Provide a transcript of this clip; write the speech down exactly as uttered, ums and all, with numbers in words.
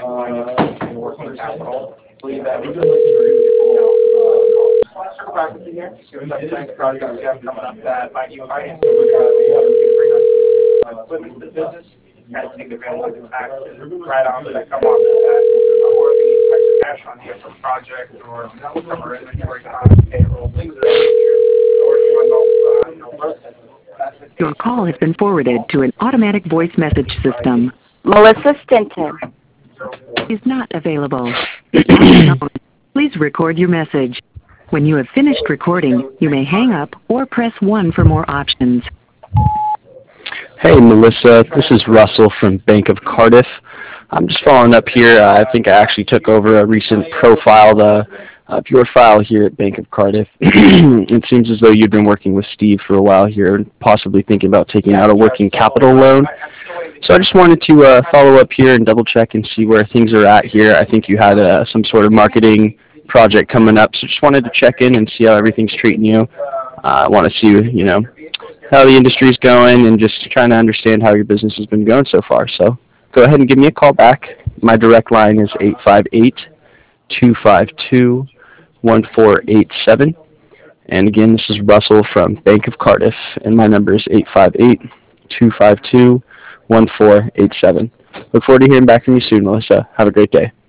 uh, in working capital. Believe that we've been looking for, you know, uh, circle back with you here, see what type of plans projects you have coming up that might need financing, uh, you bring us uh, equipment to the business, kind of take advantage of the tax write-offs that come off of that, uh, or the extra cash on hand for project or cover inventory costs, payroll, things of that nature. Or if you want to know, uh, you know, what that's the Your case. call has been forwarded to an automatic voice message system. Melissa Stinton. Is not available. At the tone, please record your message. When you have finished recording, you may hang up or press one for more options. Hey, Melissa. This is Russell from Bank of Cardiff. I'm just following up here. Uh, I think I actually took over a recent profile uh, of your file here at Bank of Cardiff. It seems as though you've been working with Steve for a while here and possibly thinking about taking out a working capital loan. So I just wanted to uh, follow up here and double check and see where things are at here. I think you had uh, some sort of marketing project coming up, so just wanted to check in and see how everything's treating you. Uh, I want to see, you know, how the industry's going and just trying to understand how your business has been going so far. So go ahead and give me a call back. My direct line is eight five eight, two five two, one four eight seven. And again, this is Russell from Bank of Cardiff, and my number is eight five eight, two five two, one four eight seven. Look forward to hearing back from you soon, Melissa. Have a great day.